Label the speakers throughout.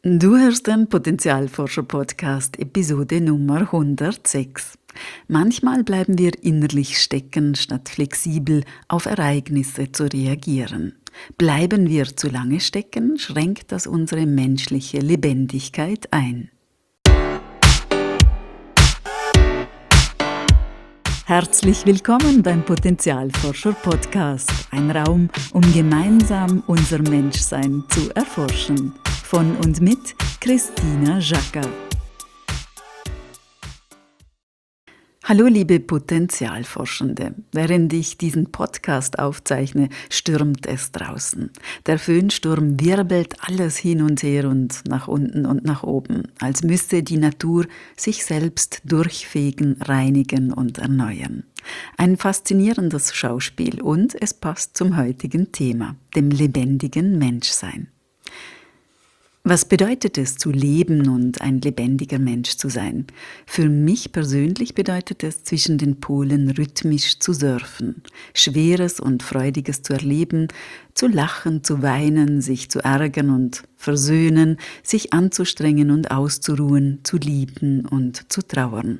Speaker 1: Du hörst den Potenzialforscher-Podcast, Episode Nummer 106. Manchmal bleiben wir innerlich stecken, statt flexibel auf Ereignisse zu reagieren. Bleiben wir zu lange stecken, schränkt das unsere menschliche Lebendigkeit ein. Herzlich willkommen beim Potenzialforscher-Podcast, ein Raum, um gemeinsam unser Menschsein zu erforschen. Von und mit Christina Jacker. Hallo liebe Potenzialforschende, während ich diesen Podcast aufzeichne, stürmt es draußen. Der Föhnsturm wirbelt alles hin und her und nach unten und nach oben, als müsste die Natur sich selbst durchfegen, reinigen und erneuern. Ein faszinierendes Schauspiel und es passt zum heutigen Thema, dem lebendigen Menschsein. Was bedeutet es, zu leben und ein lebendiger Mensch zu sein? Für mich persönlich bedeutet es, zwischen den Polen rhythmisch zu surfen, Schweres und Freudiges zu erleben, zu lachen, zu weinen, sich zu ärgern und versöhnen, sich anzustrengen und auszuruhen, zu lieben und zu trauern.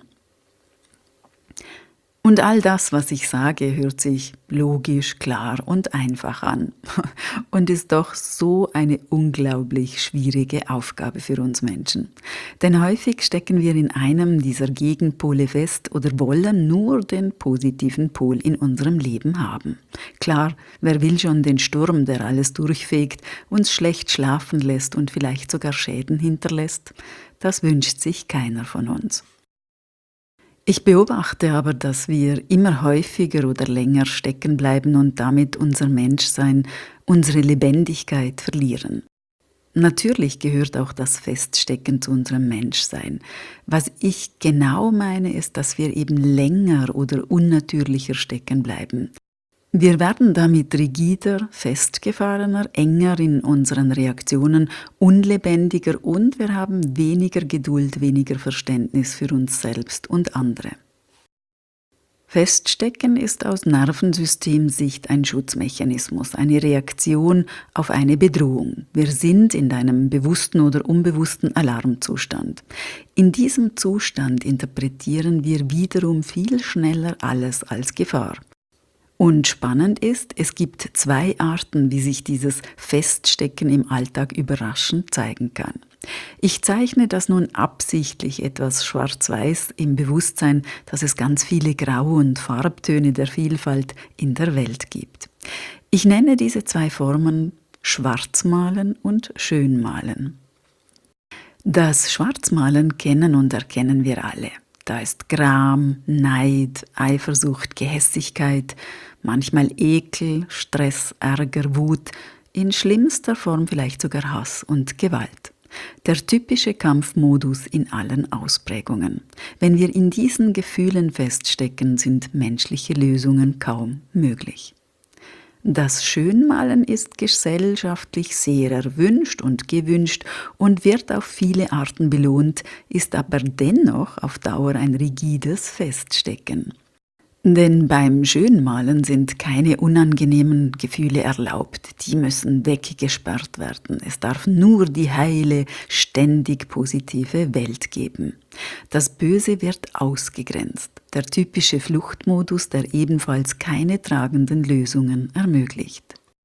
Speaker 1: Und all das, was ich sage, hört sich logisch, klar und einfach an und ist doch so eine unglaublich schwierige Aufgabe für uns Menschen. Denn häufig stecken wir in einem dieser Gegenpole fest oder wollen nur den positiven Pol in unserem Leben haben. Klar, wer will schon den Sturm, der alles durchfegt, uns schlecht schlafen lässt und vielleicht sogar Schäden hinterlässt? Das wünscht sich keiner von uns. Ich beobachte aber, dass wir immer häufiger oder länger stecken bleiben und damit unser Menschsein, unsere Lebendigkeit verlieren. Natürlich gehört auch das Feststecken zu unserem Menschsein. Was ich genau meine, ist, dass wir eben länger oder unnatürlicher stecken bleiben. Wir werden damit rigider, festgefahrener, enger in unseren Reaktionen, unlebendiger und wir haben weniger Geduld, weniger Verständnis für uns selbst und andere. Feststecken ist aus Nervensystemsicht ein Schutzmechanismus, eine Reaktion auf eine Bedrohung. Wir sind in einem bewussten oder unbewussten Alarmzustand. In diesem Zustand interpretieren wir wiederum viel schneller alles als Gefahr. Und spannend ist, es gibt zwei Arten, wie sich dieses Feststecken im Alltag überraschend zeigen kann. Ich zeichne das nun absichtlich etwas schwarz-weiß im Bewusstsein, dass es ganz viele Grau- und Farbtöne der Vielfalt in der Welt gibt. Ich nenne diese zwei Formen Schwarzmalen und Schönmalen. Das Schwarzmalen kennen und erkennen wir alle. Da ist Gram, Neid, Eifersucht, Gehässigkeit, manchmal Ekel, Stress, Ärger, Wut, in schlimmster Form vielleicht sogar Hass und Gewalt. Der typische Kampfmodus in allen Ausprägungen. Wenn wir in diesen Gefühlen feststecken, sind menschliche Lösungen kaum möglich. Das Schönmalen ist gesellschaftlich sehr erwünscht und gewünscht und wird auf viele Arten belohnt, ist aber dennoch auf Dauer ein rigides Feststecken. Denn beim Schönmalen sind keine unangenehmen Gefühle erlaubt, die müssen weggesperrt werden. Es darf nur die heile, ständig positive Welt geben. Das Böse wird ausgegrenzt, der typische Fluchtmodus, der ebenfalls keine tragenden Lösungen ermöglicht.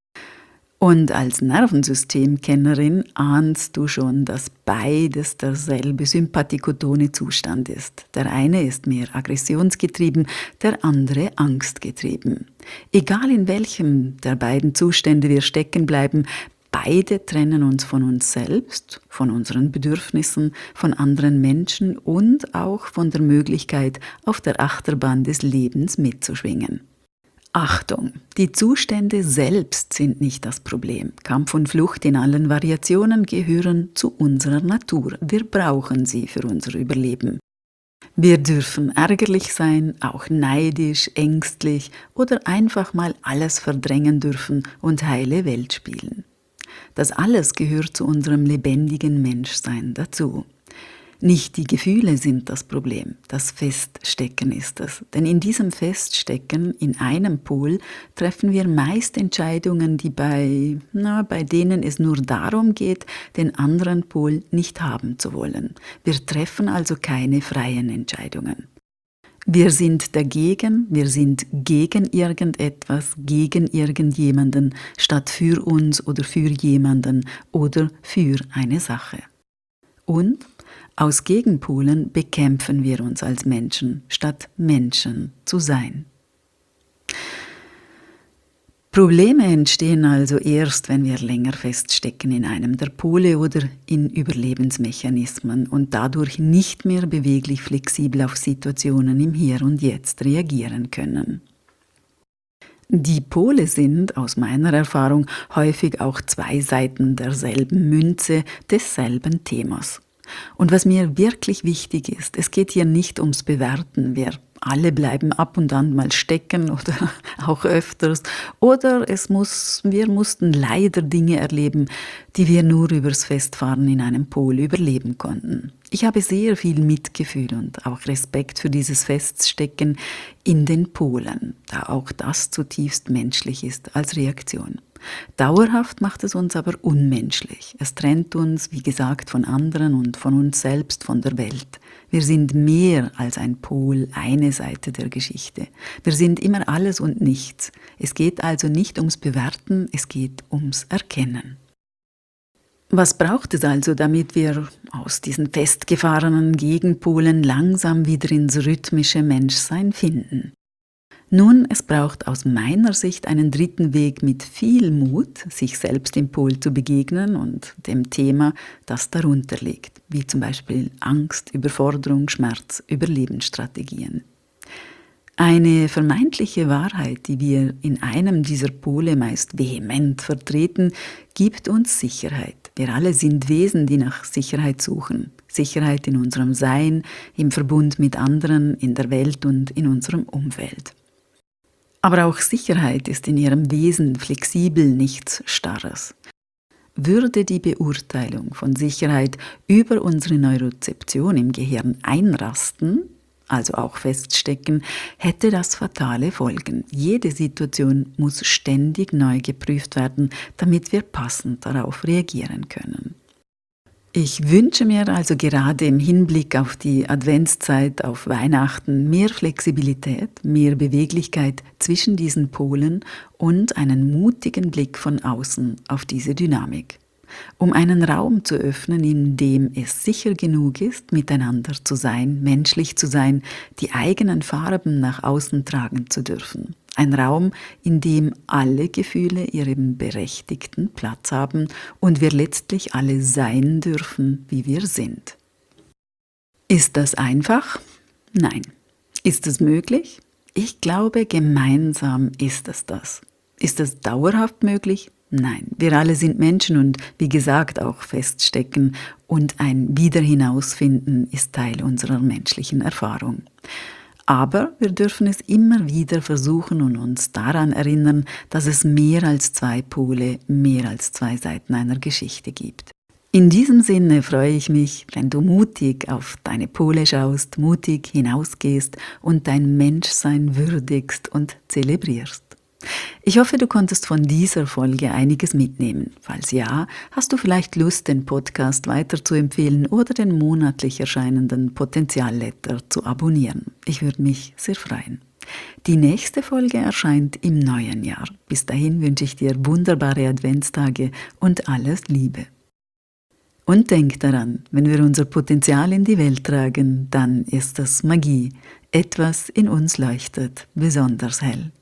Speaker 1: Und als Nervensystemkennerin ahnst du schon, dass beides derselbe sympathikotone Zustand ist. Der eine ist mehr aggressionsgetrieben, der andere angstgetrieben. Egal in welchem der beiden Zustände wir stecken bleiben, beide trennen uns von uns selbst, von unseren Bedürfnissen, von anderen Menschen und auch von der Möglichkeit, auf der Achterbahn des Lebens mitzuschwingen. Achtung, die Zustände selbst sind nicht das Problem. Kampf und Flucht in allen Variationen gehören zu unserer Natur. Wir brauchen sie für unser Überleben. Wir dürfen ärgerlich sein, auch neidisch, ängstlich oder einfach mal alles verdrängen dürfen und heile Welt spielen. Das alles gehört zu unserem lebendigen Menschsein dazu. Nicht die Gefühle sind das Problem, das Feststecken ist es. Denn in diesem Feststecken in einem Pol treffen wir meist Entscheidungen, die bei denen es nur darum geht, den anderen Pol nicht haben zu wollen. Wir treffen also keine freien Entscheidungen. Wir sind dagegen, wir sind gegen irgendetwas, gegen irgendjemanden, statt für uns oder für jemanden oder für eine Sache. Und aus Gegenpolen bekämpfen wir uns als Menschen, statt Menschen zu sein. Probleme entstehen also erst, wenn wir länger feststecken in einem der Pole oder in Überlebensmechanismen und dadurch nicht mehr beweglich flexibel auf Situationen im Hier und Jetzt reagieren können. Die Pole sind, aus meiner Erfahrung, häufig auch zwei Seiten derselben Münze, desselben Themas. Und was mir wirklich wichtig ist, es geht hier nicht ums Bewerten, wir alle bleiben ab und an mal stecken oder auch öfters. Oder wir mussten leider Dinge erleben, die wir nur übers Festfahren in einem Pol überleben konnten. Ich habe sehr viel Mitgefühl und auch Respekt für dieses Feststecken in den Polen, da auch das zutiefst menschlich ist als Reaktion. Dauerhaft macht es uns aber unmenschlich. Es trennt uns, wie gesagt, von anderen und von uns selbst, von der Welt. Wir sind mehr als ein Pol, eine Seite der Geschichte. Wir sind immer alles und nichts. Es geht also nicht ums Bewerten, es geht ums Erkennen. Was braucht es also, damit wir aus diesen festgefahrenen Gegenpolen langsam wieder ins rhythmische Menschsein finden? Nun, es braucht aus meiner Sicht einen dritten Weg mit viel Mut, sich selbst im Pol zu begegnen und dem Thema, das darunter liegt, wie zum Beispiel Angst, Überforderung, Schmerz, Überlebensstrategien. Eine vermeintliche Wahrheit, die wir in einem dieser Pole meist vehement vertreten, gibt uns Sicherheit. Wir alle sind Wesen, die nach Sicherheit suchen. Sicherheit in unserem Sein, im Verbund mit anderen, in der Welt und in unserem Umfeld. Aber auch Sicherheit ist in ihrem Wesen flexibel, nichts Starres. Würde die Beurteilung von Sicherheit über unsere Neurozeption im Gehirn einrasten, also auch feststecken, hätte das fatale Folgen. Jede Situation muss ständig neu geprüft werden, damit wir passend darauf reagieren können. Ich wünsche mir also gerade im Hinblick auf die Adventszeit, auf Weihnachten, mehr Flexibilität, mehr Beweglichkeit zwischen diesen Polen und einen mutigen Blick von außen auf diese Dynamik, um einen Raum zu öffnen, in dem es sicher genug ist, miteinander zu sein, menschlich zu sein, die eigenen Farben nach außen tragen zu dürfen. Ein Raum, in dem alle Gefühle ihren berechtigten Platz haben und wir letztlich alle sein dürfen, wie wir sind. Ist das einfach? Nein. Ist es möglich? Ich glaube, gemeinsam ist es das. Ist es dauerhaft möglich? Nein. Wir alle sind Menschen und wie gesagt auch feststecken und ein Wiederhinausfinden ist Teil unserer menschlichen Erfahrung. Aber wir dürfen es immer wieder versuchen und uns daran erinnern, dass es mehr als zwei Pole, mehr als zwei Seiten einer Geschichte gibt. In diesem Sinne freue ich mich, wenn du mutig auf deine Pole schaust, mutig hinausgehst und dein Menschsein würdigst und zelebrierst. Ich hoffe, du konntest von dieser Folge einiges mitnehmen. Falls ja, hast du vielleicht Lust, den Podcast weiterzuempfehlen oder den monatlich erscheinenden Potenzialletter zu abonnieren. Ich würde mich sehr freuen. Die nächste Folge erscheint im neuen Jahr. Bis dahin wünsche ich dir wunderbare Adventstage und alles Liebe. Und denk daran, wenn wir unser Potenzial in die Welt tragen, dann ist das Magie. Etwas in uns leuchtet besonders hell.